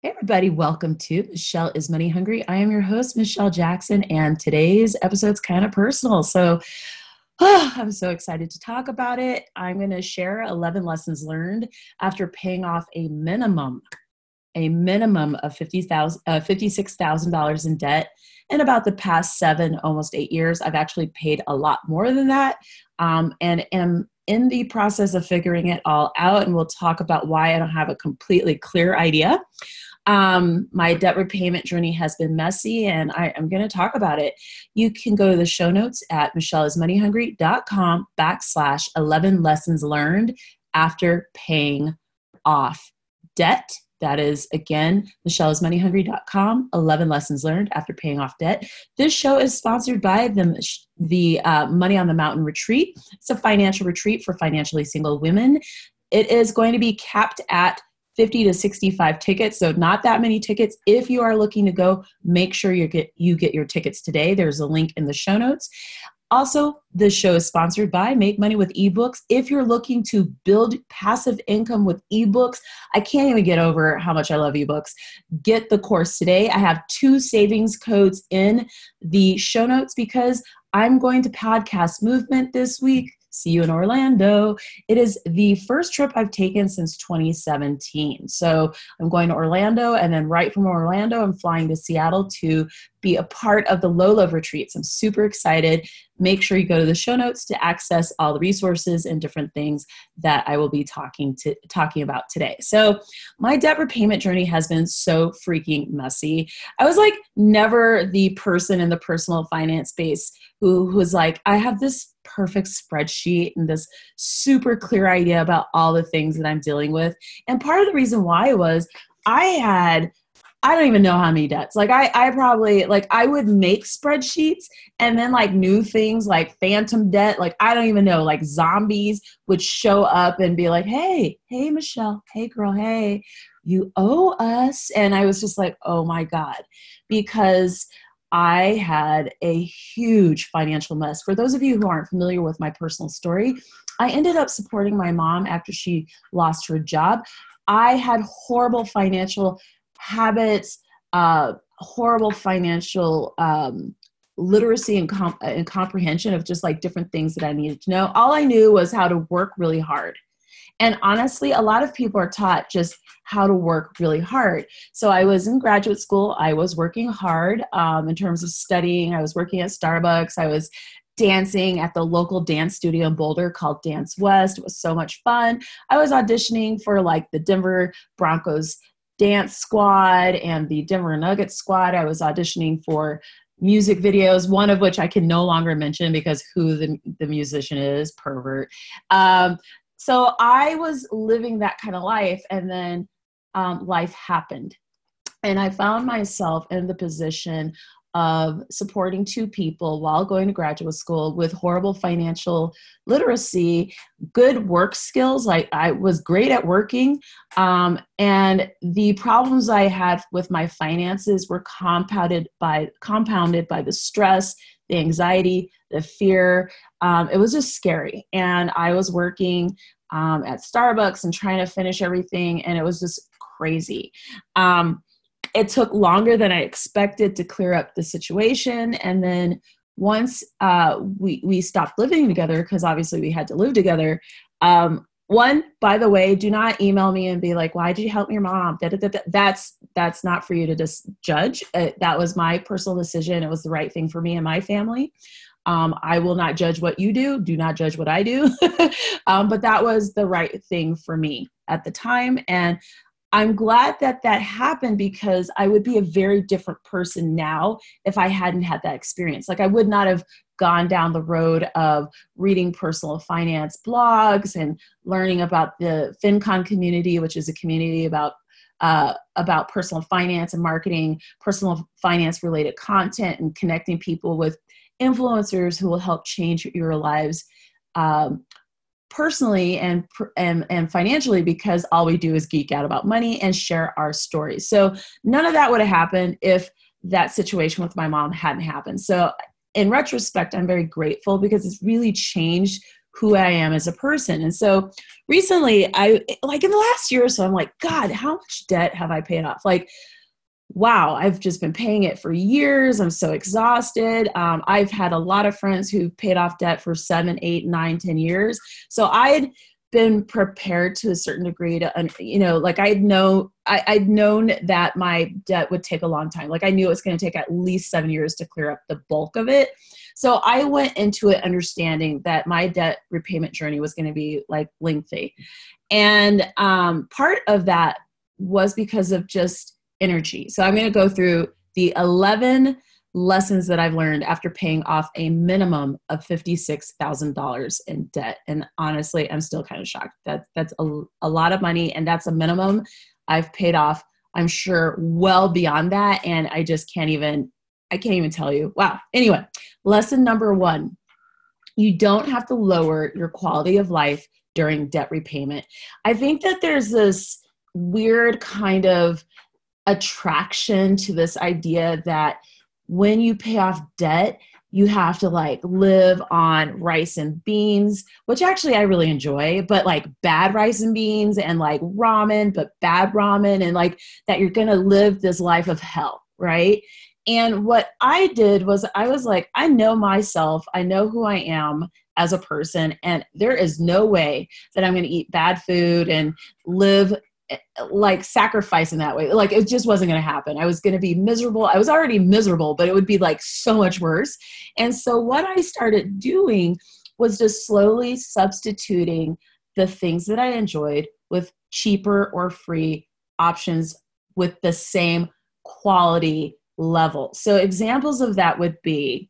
Hey everybody, welcome to Michelle is Money Hungry. I am your host, Michelle Jackson, and today's episode's kind of personal. I'm so excited to talk about it. I'm going to share 11 lessons learned after paying off a minimum of $56,000 in debt. In about the past 7, almost 8 years, I've actually paid a lot more than that, and am in the process of figuring it all out. And we'll talk about why I don't have a completely clear idea. My debt repayment journey has been messy, and I'm going to talk about it. You can go to the show notes at michelleismoneyhungry.com/11 lessons learned after paying off debt. That is, again, michelleismoneyhungry.com, 11 lessons learned after paying off debt. This show is sponsored by the Money on the Mountain Retreat. It's a financial retreat for financially single women. It is going to be capped at 50 to 65 tickets, so not that many tickets. If you are looking to go, make sure you get your tickets today. There's a link in the show notes. Also, this show is sponsored by Make Money with eBooks. If you're looking to build passive income with eBooks, I can't even get over how much I love eBooks. Get the course today. I have 2 savings codes in the show notes because I'm going to Podcast Movement this week. See you in Orlando. It is the first trip I've taken since 2017. So I'm going to Orlando, and then right from Orlando, I'm flying to Seattle to be a part of the Low Love retreats. I'm super excited. Make sure you go to the show notes to access all the resources and different things that I will be talking about today. So my debt repayment journey has been so freaking messy. I was like never the person in the personal finance space who was like, I have this perfect spreadsheet and this super clear idea about all the things that I'm dealing with. And part of the reason why was I don't even know how many debts. Like I probably, like I would make spreadsheets, and then like new things like phantom debt, like I don't even know, like zombies would show up and be like, hey Michelle, hey girl, hey, you owe us. And I was just like, oh my God, because I had a huge financial mess. For those of you who aren't familiar with my personal story, I ended up supporting my mom after she lost her job. I had horrible financial habits, horrible financial literacy and comprehension of just like different things that I needed to know. All I knew was how to work really hard. And honestly, a lot of people are taught just how to work really hard. So I was in graduate school. I was working hard in terms of studying. I was working at Starbucks. I was dancing at the local dance studio in Boulder called Dance West. It was so much fun. I was auditioning for like the Denver Broncos dance squad and the Denver Nuggets squad. I was auditioning for music videos, one of which I can no longer mention because who the musician is, pervert. So I was living that kind of life, and then life happened. And I found myself in the position of supporting 2 people while going to graduate school with horrible financial literacy, good work skills. I was great at working. And the problems I had with my finances were compounded by the stress, the anxiety, the fear. It was just scary. And I was working at Starbucks and trying to finish everything. And it was just crazy. It took longer than I expected to clear up the situation. And then once we stopped living together, because obviously we had to live together. One, by the way, do not email me and be like, why did you help your mom? That's not for you to just judge. That was my personal decision. It was the right thing for me and my family. I will not judge what you do. Do not judge what I do. But that was the right thing for me at the time. And I'm glad that happened, because I would be a very different person now if I hadn't had that experience. Like I would not have gone down the road of reading personal finance blogs and learning about the FinCon community, which is a community about personal finance and marketing, personal finance related content, and connecting people with influencers who will help change your lives personally and financially, because all we do is geek out about money and share our stories. So none of that would have happened if that situation with my mom hadn't happened. So in retrospect, I'm very grateful, because it's really changed who I am as a person. And so recently, I like in the last year or so, I'm like, God, how much debt have I paid off? Like, wow, I've just been paying it for years. I'm so exhausted. I've had a lot of friends who've paid off debt for 7, 8, 9, 10 years. So I'd been prepared to a certain degree to, like I'd known that my debt would take a long time. Like I knew it was going to take at least 7 years to clear up the bulk of it. So I went into it understanding that my debt repayment journey was going to be like lengthy. And part of that was because of just energy. So I'm going to go through the 11 lessons that I've learned after paying off a minimum of $56,000 in debt. And honestly, I'm still kind of shocked. That's a lot of money, and that's a minimum. I've paid off, I'm sure, well beyond that. And I can't even tell you. Wow. Anyway, lesson number 1, you don't have to lower your quality of life during debt repayment. I think that there's this weird kind of attraction to this idea that when you pay off debt, you have to like live on rice and beans, which actually I really enjoy, but like bad rice and beans and like ramen, but bad ramen, and like that you're going to live this life of hell, right? And what I did was I was like, I know myself, I know who I am as a person, and there is no way that I'm going to eat bad food and live like sacrifice in that way. Like it just wasn't going to happen. I was going to be miserable. I was already miserable, but it would be like so much worse. And so what I started doing was just slowly substituting the things that I enjoyed with cheaper or free options with the same quality level. So examples of that would be,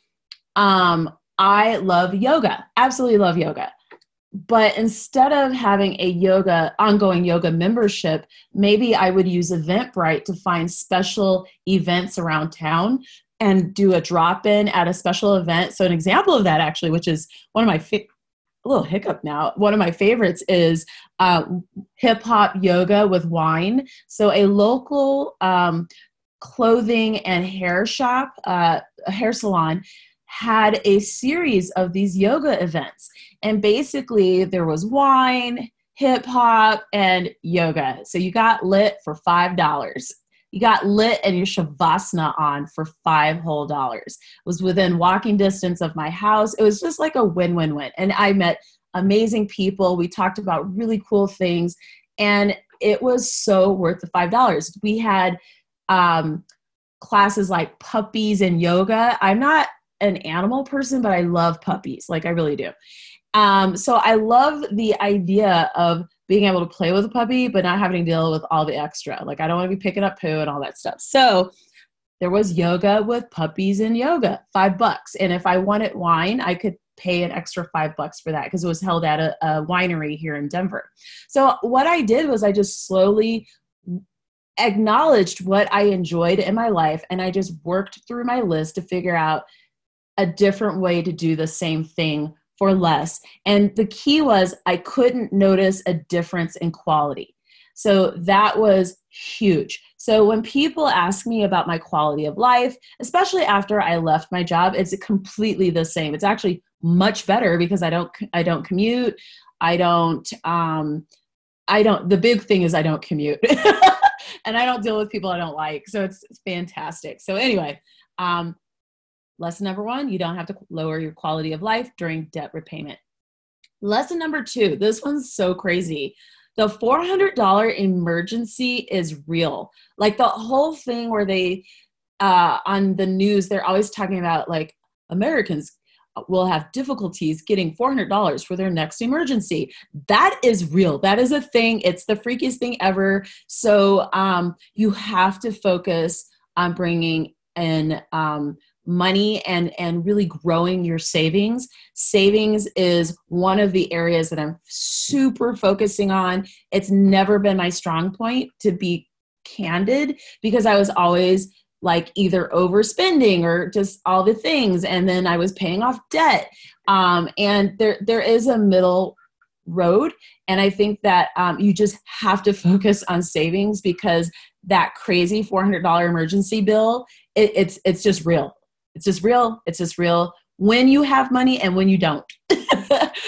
I love yoga, absolutely love yoga. But instead of having a ongoing yoga membership, maybe I would use Eventbrite to find special events around town and do a drop-in at a special event. So an example of that actually, which is one of my a little hiccup now. One of my favorites is hip hop yoga with wine. So a local clothing and hair shop, a hair salon, had a series of these yoga events. And basically there was wine, hip hop, and yoga. So you got lit for $5. You got lit and your Shavasana on for $5 whole. It was within walking distance of my house. It was just like a win-win-win. And I met amazing people. We talked about really cool things. And it was so worth the $5. We had classes like puppies and yoga. I'm not an animal person, but I love puppies. Like I really do. So I love the idea of being able to play with a puppy, but not having to deal with all the extra. Like I don't want to be picking up poo and all that stuff. So there was yoga with puppies and yoga, $5. And if I wanted wine, I could pay an extra $5 for that because it was held at a winery here in Denver. So what I did was I just slowly acknowledged what I enjoyed in my life. And I just worked through my list to figure out a different way to do the same thing for less. And the key was I couldn't notice a difference in quality. So that was huge. So when people ask me about my quality of life, especially after I left my job, it's completely the same. It's actually much better because I don't commute. The big thing is I don't commute and I don't deal with people I don't like. So it's fantastic. So anyway, lesson number 1, you don't have to lower your quality of life during debt repayment. Lesson number 2, this one's so crazy. The $400 emergency is real. Like the whole thing where they, on the news, they're always talking about like Americans will have difficulties getting $400 for their next emergency. That is real. That is a thing. It's the freakiest thing ever. So you have to focus on bringing in money and really growing your savings. Savings is one of the areas that I'm super focusing on. It's never been my strong point, to be candid, because I was always like either overspending or just all the things. And then I was paying off debt. And there is a middle road. And I think that you just have to focus on savings, because that crazy $400 emergency bill, it's just real. It's just real. It's just real when you have money and when you don't.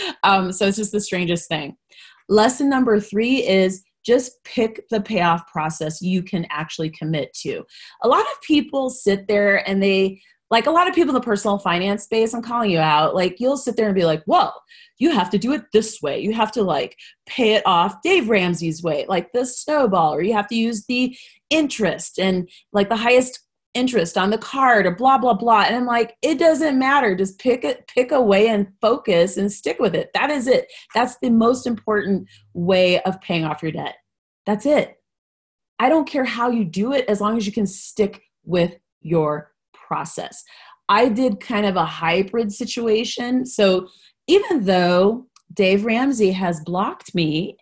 So it's just the strangest thing. Lesson number 3 is just pick the payoff process you can actually commit to. A lot of people sit there and like a lot of people in the personal finance space, I'm calling you out, like you'll sit there and be like, whoa, you have to do it this way. You have to like pay it off Dave Ramsey's way, like the snowball, or you have to use the interest and like the highest interest on the card or blah, blah, blah. And I'm like, it doesn't matter. Just pick a way and focus and stick with it. That is it. That's the most important way of paying off your debt. That's it. I don't care how you do it as long as you can stick with your process. I did kind of a hybrid situation. So even though Dave Ramsey has blocked me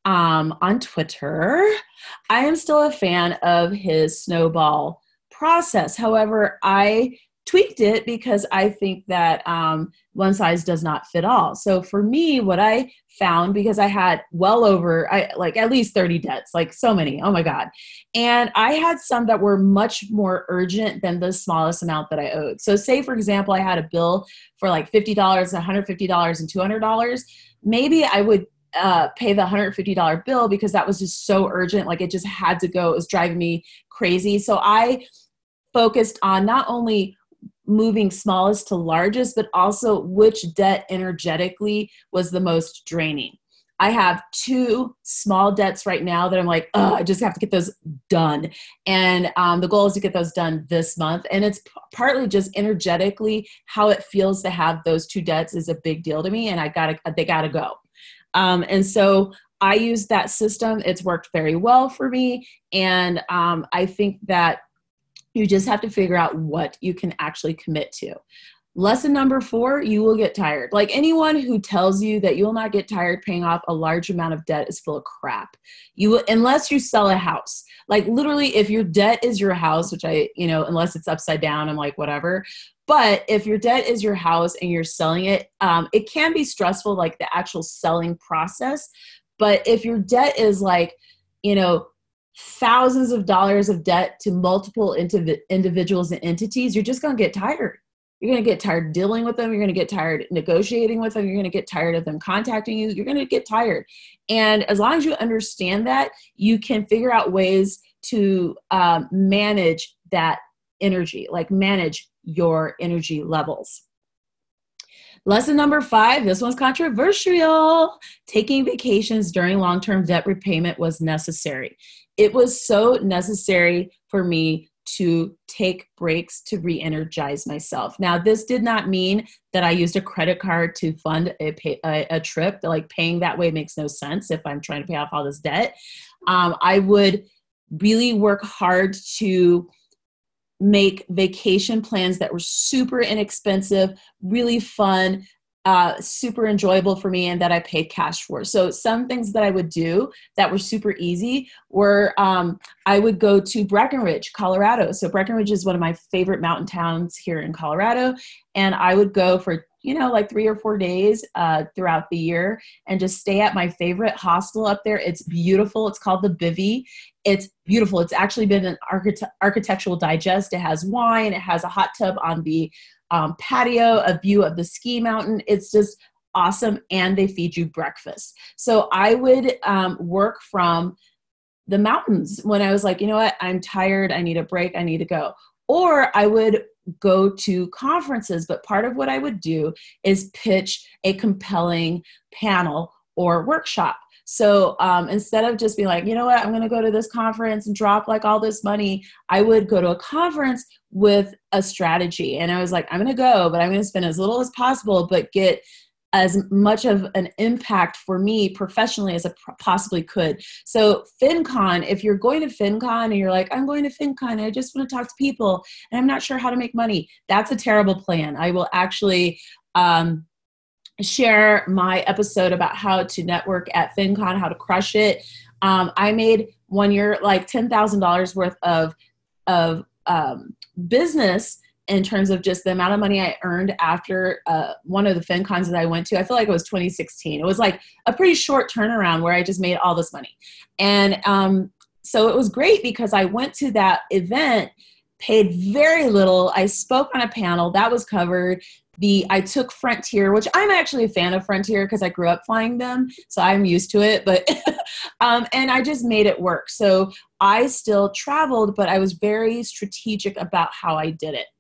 on Twitter, I am still a fan of his snowball process. However, I tweaked it because I think that one size does not fit all. So for me, what I found, because I had like at least 30 debts, like so many, oh my God. And I had some that were much more urgent than the smallest amount that I owed. So say, for example, I had a bill for like $50, $150, and $200. Maybe I would pay the $150 bill because that was just so urgent. Like it just had to go. It was driving me crazy. So I focused on not only moving smallest to largest, but also which debt energetically was the most draining. I have 2 small debts right now that I'm like, oh, I just have to get those done. And the goal is to get those done this month. And it's partly just energetically how it feels to have those 2 debts is a big deal to me. And they gotta go. And so I use that system. It's worked very well for me. And I think that you just have to figure out what you can actually commit to. Lesson number 4, you will get tired. Like anyone who tells you that you will not get tired paying off a large amount of debt is full of crap. You will, unless you sell a house. Like literally, if your debt is your house, which unless it's upside down, I'm like, whatever. But if your debt is your house and you're selling it, it can be stressful, like the actual selling process. But if your debt is like, thousands of dollars of debt to multiple individuals and entities, you're just going to get tired. You're going to get tired dealing with them. You're going to get tired negotiating with them. You're going to get tired of them contacting you. You're going to get tired. And as long as you understand that, you can figure out ways to manage that energy, like manage your energy levels. Lesson number 5, this one's controversial. Taking vacations during long-term debt repayment was necessary. It was so necessary for me to take breaks to re-energize myself. Now, this did not mean that I used a credit card to fund a trip. Like paying that way makes no sense if I'm trying to pay off all this debt. I would really work hard to make vacation plans that were super inexpensive, really fun, super enjoyable for me, and that I paid cash for. So some things that I would do that were super easy were I would go to Breckenridge, Colorado. So Breckenridge is one of my favorite mountain towns here in Colorado. And I would go for like 3 or 4 days throughout the year and just stay at my favorite hostel up there. It's beautiful. It's called the Bivy. It's beautiful. It's actually been an Architectural Digest. It has wine. It has a hot tub on the patio, a view of the ski mountain. It's just awesome. And they feed you breakfast. So I would work from the mountains when I was like, you know what, I'm tired. I need a break. I need to go. Or I would go to conferences, but part of what I would do is pitch a compelling panel or workshop. So instead of just being like, you know what, I'm going to go to this conference and drop like all this money, I would go to a conference with a strategy. And I was like, I'm going to go, but I'm going to spend as little as possible, but get as much of an impact for me professionally as I possibly could. So FinCon, if you're going to FinCon and you're like, I'm going to FinCon, and I just want to talk to people and I'm not sure how to make money, that's a terrible plan. I will actually share my episode about how to network at FinCon, how to crush it. I made 1 year like $10,000 worth of business in terms of just the amount of money I earned after one of the FinCons that I went to. I feel like it was 2016. It was like a pretty short turnaround where I just made all this money. And so it was great because I went to that event, paid very little. I spoke on a panel that was covered. I took Frontier, which I'm actually a fan of Frontier because I grew up flying them, so I'm used to it. But and I just made it work. So I still traveled, but I was very strategic about how I did it.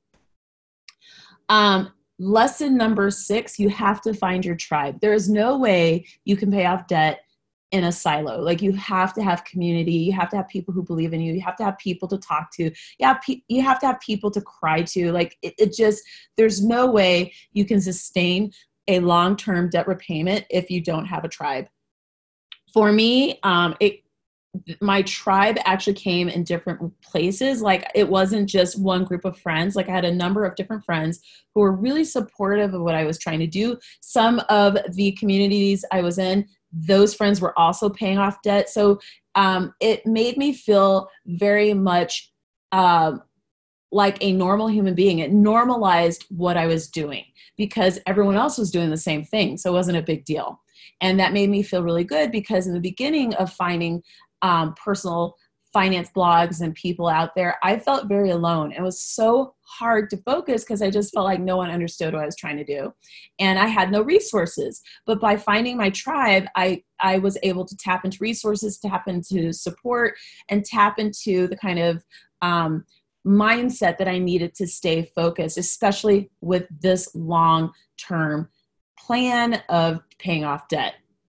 Lesson number 6, you have to find your tribe. There is no way you can pay off debt in a silo. Like, you have to have community. You have to have people who believe in you. You have to have people to talk to. You have to have people to cry to. Like, it just, there's no way you can sustain a long-term debt repayment if you don't have a tribe. For me, my tribe actually came in different places. Like, it wasn't just one group of friends. Like, I had a number of different friends who were really supportive of what I was trying to do. Some of the communities I was in, those friends were also paying off debt. So it made me feel very much like a normal human being. It normalized what I was doing because everyone else was doing the same thing. So it wasn't a big deal. And that made me feel really good because in the beginning of finding personal finance blogs and people out there, I felt very alone. It was so hard to focus because I just felt like no one understood what I was trying to do. And I had no resources. But by finding my tribe, I was able to tap into resources, tap into support, and tap into the kind of mindset that I needed to stay focused, especially with this long-term plan of paying off debt.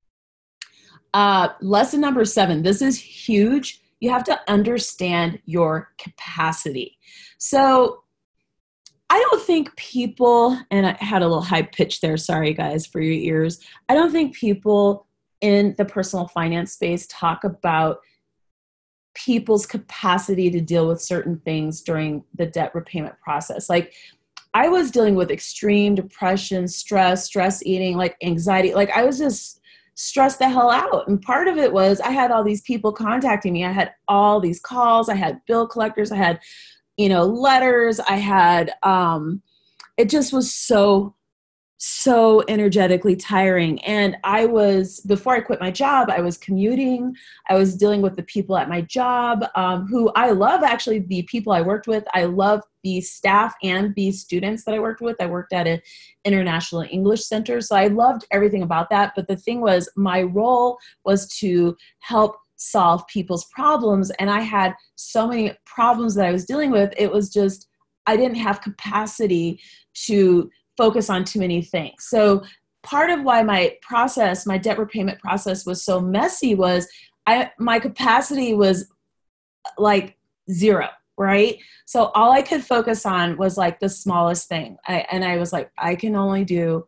Lesson number 7, this is huge. You have to understand your capacity. So I don't think people, and I had a little high pitch there, sorry guys for your ears. I don't think people in the personal finance space talk about people's capacity to deal with certain things during the debt repayment process. Like, I was dealing with extreme depression, stress eating, like anxiety. Like, I was just stressed the hell out. And part of it was I had all these people contacting me. I had all these calls. I had bill collectors. I had, letters. I had, it just was so energetically tiring. And before I quit my job, I was commuting. I was dealing with the people at my job, who I love, actually, the people I worked with. I love the staff and the students that I worked with. I worked at an international English center. So I loved everything about that. But the thing was, my role was to help solve people's problems. And I had so many problems that I was dealing with. It was just, I didn't have capacity to focus on too many things. So part of why my debt repayment process was so messy was my capacity was like 0, right? So all I could focus on was like the smallest thing. I was like, I can only pay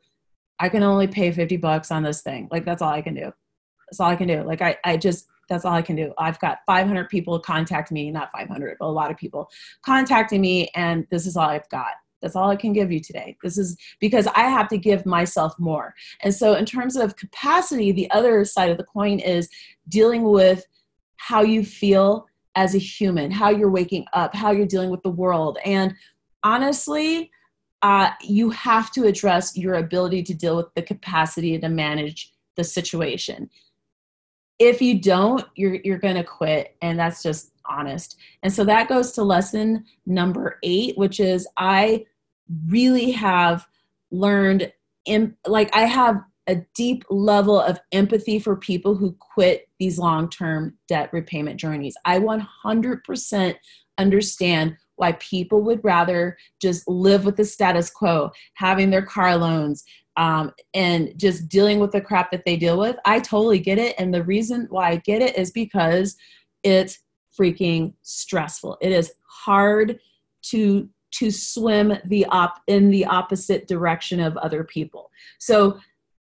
$50 on this thing. Like, that's all I can do. That's all I can do. Like, that's all I can do. I've got 500 people contact me, not 500, but a lot of people contacting me, and this is all I've got. That's all I can give you today. This is because I have to give myself more. And so in terms of capacity, the other side of the coin is dealing with how you feel as a human, how you're waking up, how you're dealing with the world. And honestly, you have to address your ability to deal with the capacity to manage the situation. If you don't, you're going to quit, and that's just honest. And so that goes to lesson number 8, which is I really have learned, I have a deep level of empathy for people who quit these long-term debt repayment journeys. I 100% understand why people would rather just live with the status quo, having their car loans, and just dealing with the crap that they deal with. I totally get it. And the reason why I get it is because it's freaking stressful. It is hard to swim in the opposite direction of other people. So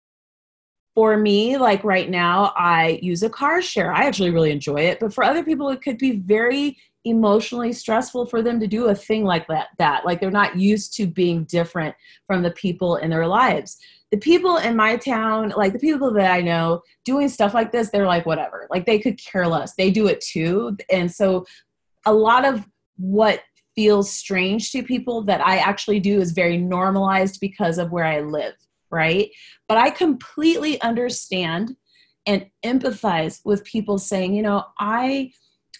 for me, like right now, I use a car share. I actually really enjoy it. But for other people, it could be very emotionally stressful for them to do a thing like that. Like, they're not used to being different from the people in their lives. The people in my town, like the people that I know doing stuff like this, they're like, whatever. Like, they could care less. They do it too. And so a lot of what feels strange to people that I actually do is very normalized because of where I live, right? But I completely understand and empathize with people saying,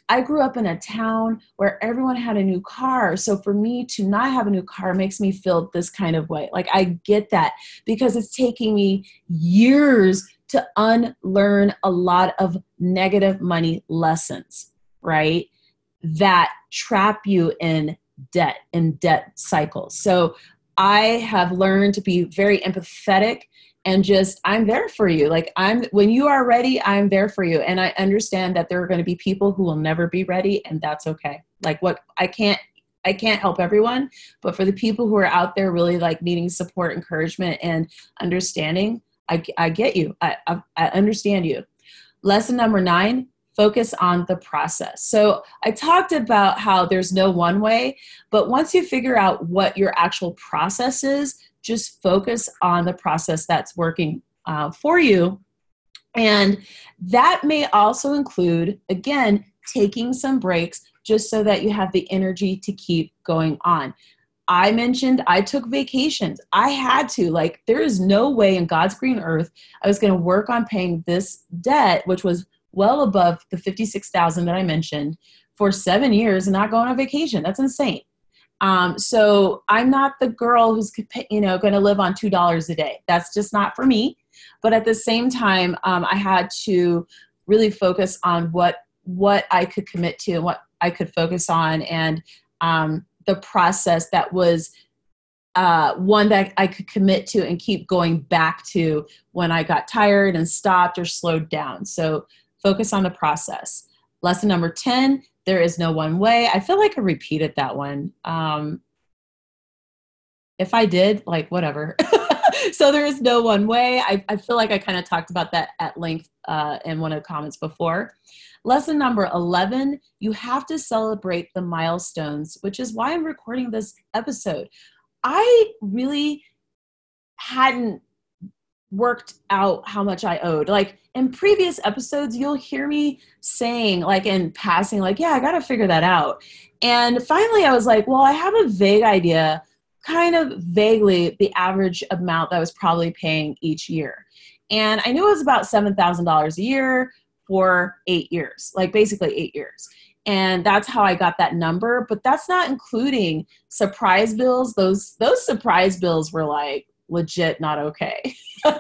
I grew up in a town where everyone had a new car. So for me to not have a new car makes me feel this kind of way. Like I get that because it's taking me years to unlearn a lot of negative money lessons, right? That trap you in debt cycles. So I have learned to be very empathetic and just, I'm there for you. Like when you are ready, I'm there for you. And I understand that there are going to be people who will never be ready, and that's okay. Like I can't help everyone, but for the people who are out there really like needing support, encouragement, and understanding, I get you. I understand you. Lesson number 9, focus on the process. So I talked about how there's no one way, but once you figure out what your actual process is, just focus on the process that's working for you. And that may also include, again, taking some breaks just so that you have the energy to keep going on. I mentioned I took vacations. I had to. Like, there is no way in God's green earth I was going to work on paying this debt, which was well above the $56,000 that I mentioned, for 7 years and not go on a vacation. That's insane. So I'm not the girl who's, going to live on $2 a day. That's just not for me. But at the same time, I had to really focus on what I could commit to and what I could focus on, and the process that was one that I could commit to and keep going back to when I got tired and stopped or slowed down. So focus on the process. Lesson number 10, there is no one way. I feel like I repeated that one. If I did, like, whatever. So there is no one way. I feel like I kind of talked about that at length in one of the comments before. Lesson number 11, you have to celebrate the milestones, which is why I'm recording this episode. I really hadn't worked out how much I owed. Like in previous episodes, you'll hear me saying, like in passing, like, yeah, I got to figure that out. And finally I was like, well, I have a vague idea, kind of vaguely the average amount that I was probably paying each year. And I knew it was about $7,000 a year for 8 years, like basically 8 years. And that's how I got that number. But that's not including surprise bills. Those surprise bills were like legit not okay.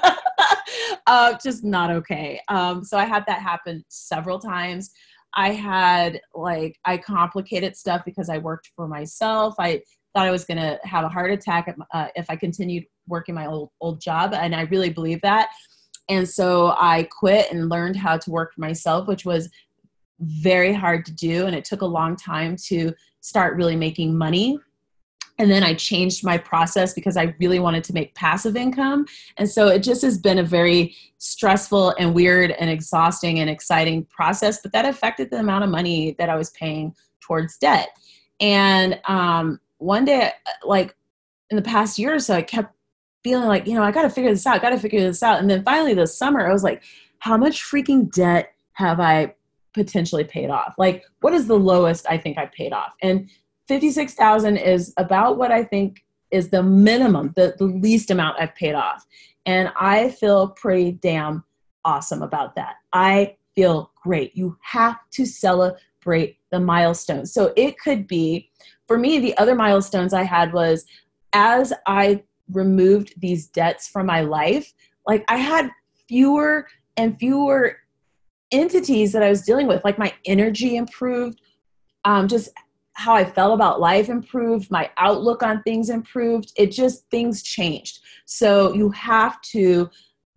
Just not okay. So I had that happen several times. I complicated stuff because I worked for myself. I thought I was going to have a heart attack if I continued working my old job. And I really believe that. And so I quit and learned how to work for myself, which was very hard to do. And it took a long time to start really making money. And then I changed my process because I really wanted to make passive income. And so it just has been a very stressful and weird and exhausting and exciting process, but that affected the amount of money that I was paying towards debt. And one day, like in the past year or so, I kept feeling like, I got to figure this out. And then finally this summer, I was like, how much freaking debt have I potentially paid off? Like, what is the lowest I think I paid off? And $56,000 is about what I think is the minimum, the least amount I've paid off. And I feel pretty damn awesome about that. I feel great. You have to celebrate the milestones. So it could be, for me, the other milestones I had was as I removed these debts from my life, like I had fewer and fewer entities that I was dealing with. Like my energy improved, just how I felt about life improved, my outlook on things improved. Things changed. So you have to,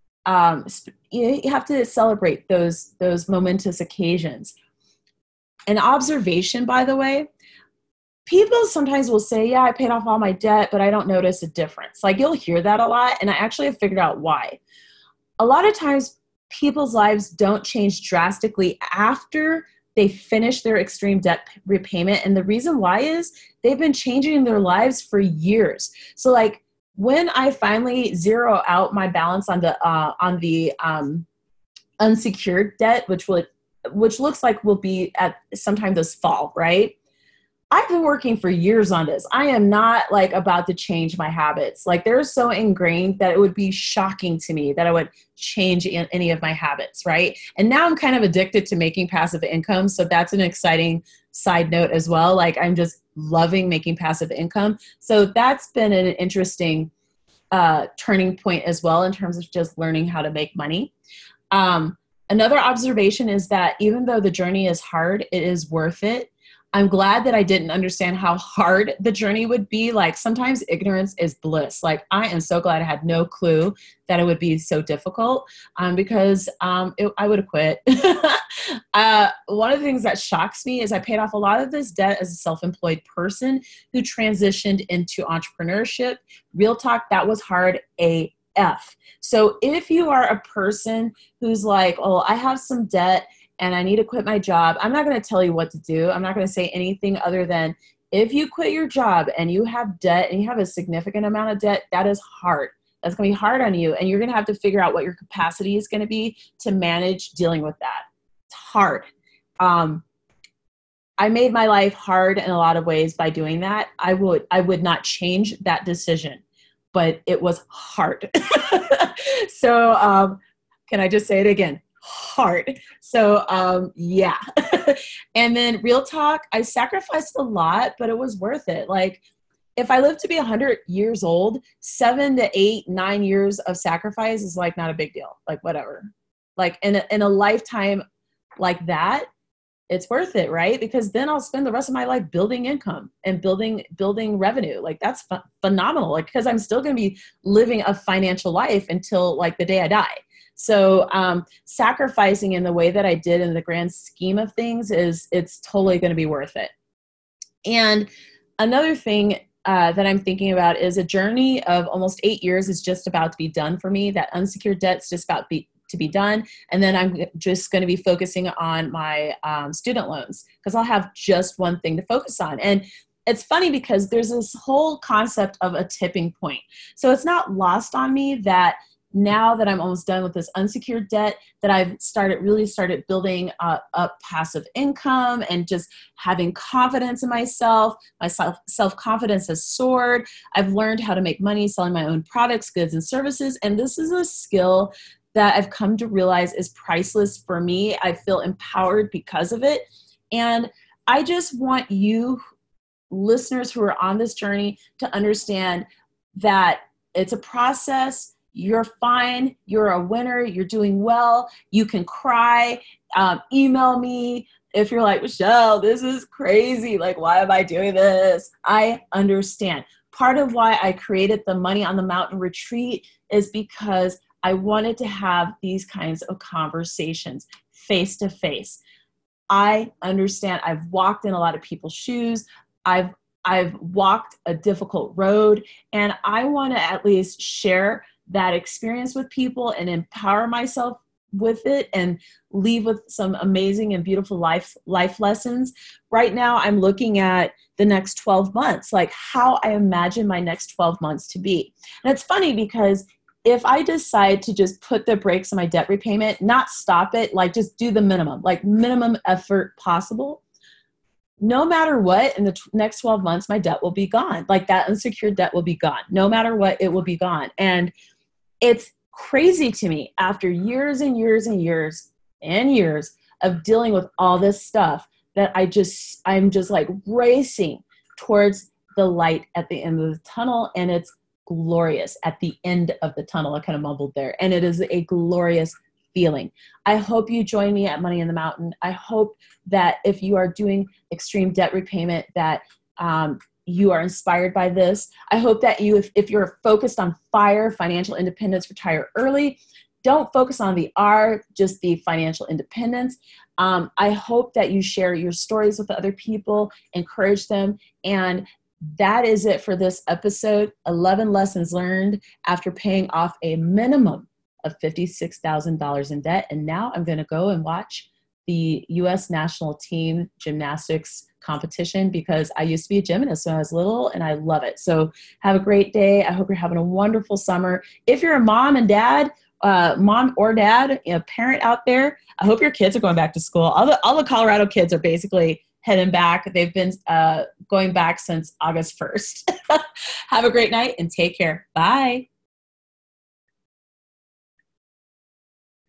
you have to celebrate those momentous occasions. An observation, by the way, people sometimes will say, yeah, I paid off all my debt, but I don't notice a difference. Like you'll hear that a lot. And I actually have figured out why. A lot of times people's lives don't change drastically after they finish their extreme debt repayment. And the reason why is they've been changing their lives for years. So like when I finally zero out my balance on the unsecured debt, which looks like will be at sometime this fall, right? I've been working for years on this. I am not like about to change my habits. Like they're so ingrained that it would be shocking to me that I would change any of my habits, right? And now I'm kind of addicted to making passive income. So that's an exciting side note as well. Like I'm just loving making passive income. So that's been an interesting turning point as well in terms of just learning how to make money. Another observation is that even though the journey is hard, it is worth it. I'm glad that I didn't understand how hard the journey would be. Like sometimes ignorance is bliss. Like I am so glad I had no clue that it would be so difficult because I would have quit. One of the things that shocks me is I paid off a lot of this debt as a self-employed person who transitioned into entrepreneurship. Real talk, that was hard AF. So if you are a person who's like, oh, I have some debt and I need to quit my job, I'm not going to tell you what to do. I'm not going to say anything other than if you quit your job and you have debt and you have a significant amount of debt, that is hard. That's going to be hard on you. And you're going to have to figure out what your capacity is going to be to manage dealing with that. It's hard. I made my life hard in a lot of ways by doing that. I would not change that decision, but it was hard. So can I just say it again? Hard. So yeah. And then real talk, I sacrificed a lot, but it was worth it. Like if I live to be 100 years old, 7 to 8, 9 years of sacrifice is like not a big deal. Like whatever. Like in a lifetime like that, it's worth it, right? Because then I'll spend the rest of my life building income and building revenue. Like that's phenomenal. Like because I'm still going to be living a financial life until like the day I die. So sacrificing in the way that I did in the grand scheme of things it's totally going to be worth it. And another thing that I'm thinking about is a journey of almost 8 years is just about to be done for me. That unsecured debt's just about to be done. And then I'm just going to be focusing on my student loans because I'll have just one thing to focus on. And it's funny because there's this whole concept of a tipping point. So it's not lost on me that now that I'm almost done with this unsecured debt, that I've really started building up passive income and just having confidence in myself. My self-confidence has soared. I've learned how to make money selling my own products, goods, and services. And this is a skill that I've come to realize is priceless for me. I feel empowered because of it. And I just want you listeners who are on this journey to understand that it's a process. You're fine. You're a winner. You're doing well. You can cry. Email me if you're like, Michelle, this is crazy. Like, why am I doing this? I understand. Part of why I created the Money on the Mountain retreat is because I wanted to have these kinds of conversations face to face. I understand. I've walked in a lot of people's shoes. I've walked a difficult road, and I want to at least share that experience with people and empower myself with it and leave with some amazing and beautiful life lessons. Right now, I'm looking at the next 12 months, like how I imagine my next 12 months to be. And it's funny because if I decide to just put the brakes on my debt repayment, not stop it, like just do the minimum, like minimum effort possible, no matter what, in the next 12 months, my debt will be gone. Like that unsecured debt will be gone. No matter what, it will be gone. And it's crazy to me after years and years and years and years of dealing with all this stuff that I'm just like racing towards the light at the end of the tunnel. And it's glorious at the end of the tunnel. I kind of mumbled there. And it is a glorious feeling. I hope you join me at Money in the Mountain. I hope that if you are doing extreme debt repayment, that you are inspired by this. I hope that if you're focused on FIRE, financial independence, retire early, don't focus on the R, just the financial independence. I hope that you share your stories with other people, encourage them. And that is it for this episode. 11 lessons learned after paying off a minimum of $56,000 in debt. And now I'm going to go and watch the U.S. national team gymnastics competition because I used to be a gymnast when I was little and I love it. So have a great day. I hope you're having a wonderful summer. If you're a mom and dad, mom or dad, parent out there, I hope your kids are going back to school. All the Colorado kids are basically heading back. They've been going back since August 1st. Have a great night and take care. Bye.